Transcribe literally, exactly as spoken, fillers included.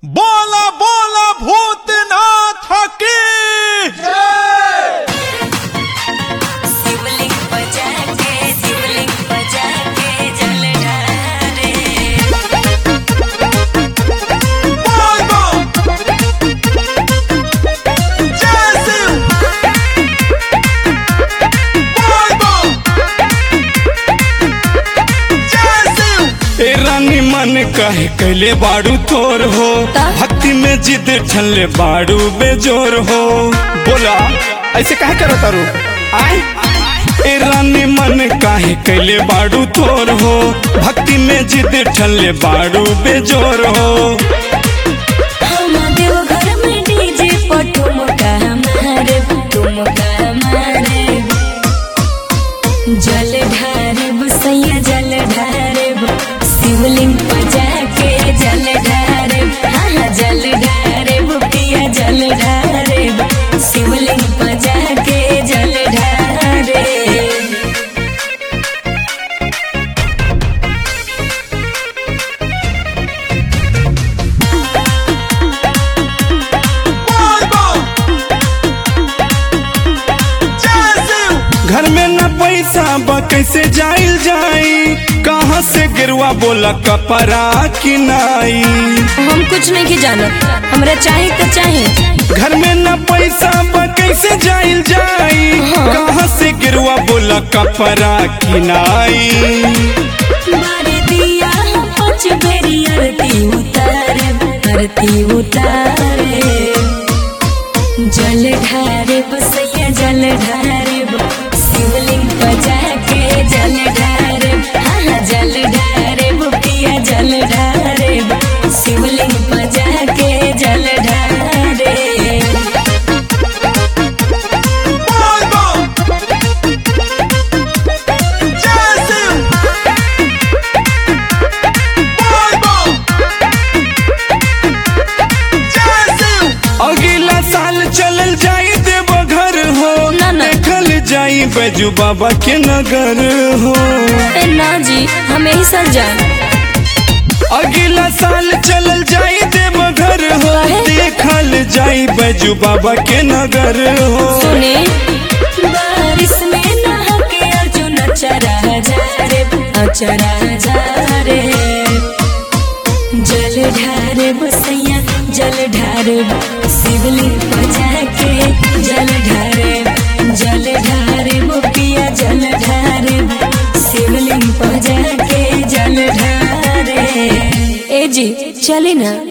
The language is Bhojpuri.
बोला बोला भूतनाथ की जय। शिवलिंग बजा के शिवलिंग बजा के जल ढारे बोल दो जय शिव। बोल दो जय शिव। ए रानी मन कहे कैले बाड़ू तोर हो, भक्ति में जिद ठनले बाड़ू बेजोर हो। बोला ऐसे काहे करो तारू आय। ए रानी मन काहे कैले बाड़ू तोर हो, भक्ति में जिद ठनले बाड़ू बेजोर हो। हम देवघर में डीजे पर ठुमका मारे ठुमका मारे जल ढारे बसैया जल ढारे शिवलिंग बजा के जल ढारे हाँ जल ढारे बुटिया जल ढारे शिवलिंग बजा के जल ढारे बोल दो जय शिव। घर में न पैसा बा कैसे जाइल जाई, कहाँ से गिरवा बोला कपड़ा की नाई। हम कुछ नहीं की जानत हमरा चाहे तो चाहे घर में न पैसा बा कैसे जाइल जाई, कहाँ से गिरवा बोला कपड़ा की नाई। मारे दिया हम पाँच बेरी आरती उतारे आरती उतारे जल ढारे बसैया जल ढारे शिवलिंग बजा के जल ढारे हाँ जल ढारे बुटिया जल ढारे शिवलिंग बजा के जल ढारे बोल दो जय शिव। बोल दो जय शिव। अगला साल चलल जाई देव घर हो, ना, ना। देखल जाई बैजू बाबा के नगर हो। ए ना जी हम यही साल जाए अगला साल चलल जाई देव घर हो, देखल जाई बैजू बाबा के नगर हो। सुने बारिश में नहा के अर्जुन अचरा जा रे अचरा जा रे जल ढारे बसैया जल ढारे शिवलिंग बजा के जल ढारे जल ढारे मुखिया जल ढारे शिवलिंग बजा के जल ढारे ए जी चले ना।